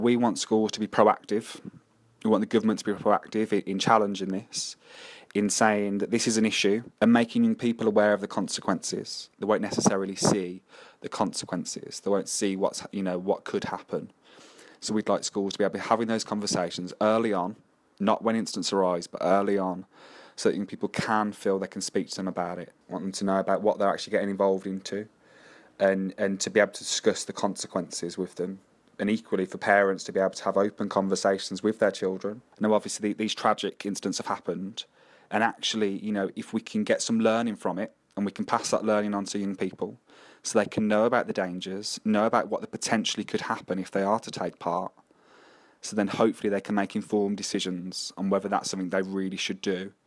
We want schools to be proactive. We want the government to be proactive in challenging this, in saying that this is an issue and making young people aware of the consequences. They won't necessarily see the consequences. They won't see what could happen. So we'd like schools to be able to be having those conversations early on, not when incidents arise, but early on, so that young people can feel they can speak to them about it. I want them to know about what they're actually getting involved into, and to be able to discuss the consequences with them. And equally for parents to be able to have open conversations with their children. Now, obviously, these tragic incidents have happened, and actually, if we can get some learning from it, and we can pass that learning on to young people, so they can know about the dangers, know about what potentially could happen if they are to take part, so then hopefully they can make informed decisions on whether that's something they really should do.